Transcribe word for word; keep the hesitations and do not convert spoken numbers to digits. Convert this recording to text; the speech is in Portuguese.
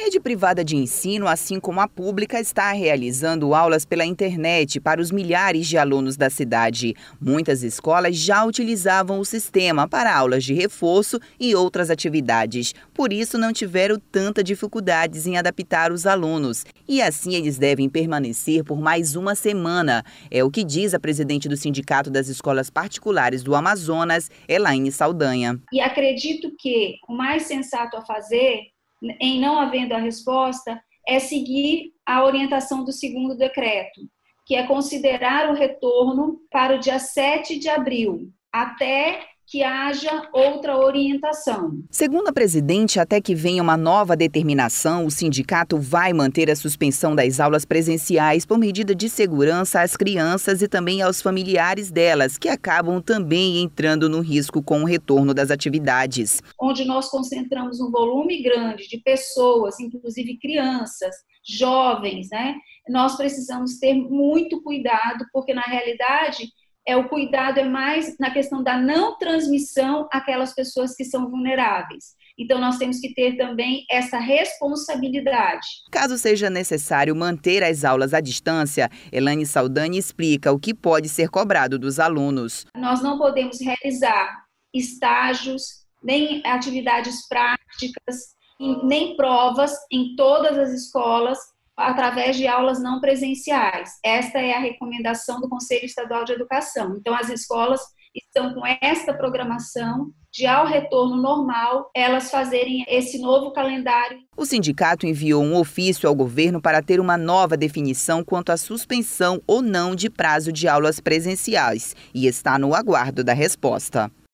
rede privada de ensino, assim como a pública, está realizando aulas pela internet para os milhares de alunos da cidade. Muitas escolas já utilizavam o sistema para aulas de reforço e outras atividades. Por isso, não tiveram tanta dificuldades em adaptar os alunos. E assim eles devem permanecer por mais uma semana. É o que diz a presidente do Sindicato das Escolas Particulares do Amazonas, Elaine Saldanha. E acredito que o mais sensato a fazer, em não havendo a resposta, é seguir a orientação do segundo decreto, que é considerar o retorno para o dia sete de abril, até que haja outra orientação. Segundo a presidente, até que venha uma nova determinação, o sindicato vai manter a suspensão das aulas presenciais por medida de segurança às crianças e também aos familiares delas, que acabam também entrando no risco com o retorno das atividades. Onde nós concentramos um volume grande de pessoas, inclusive crianças, jovens, né? Nós precisamos ter muito cuidado, porque na realidade É, o cuidado é mais na questão da não transmissão àquelas pessoas que são vulneráveis. Então, nós temos que ter também essa responsabilidade. Caso seja necessário manter as aulas à distância, Elaine Saldanha explica o que pode ser cobrado dos alunos. Nós não podemos realizar estágios, nem atividades práticas, nem provas em todas as escolas, através de aulas não presenciais. Esta é a recomendação do Conselho Estadual de Educação. Então, as escolas estão com esta programação de, ao retorno normal, elas fazerem esse novo calendário. O sindicato enviou um ofício ao governo para ter uma nova definição quanto à suspensão ou não de prazo de aulas presenciais e está no aguardo da resposta.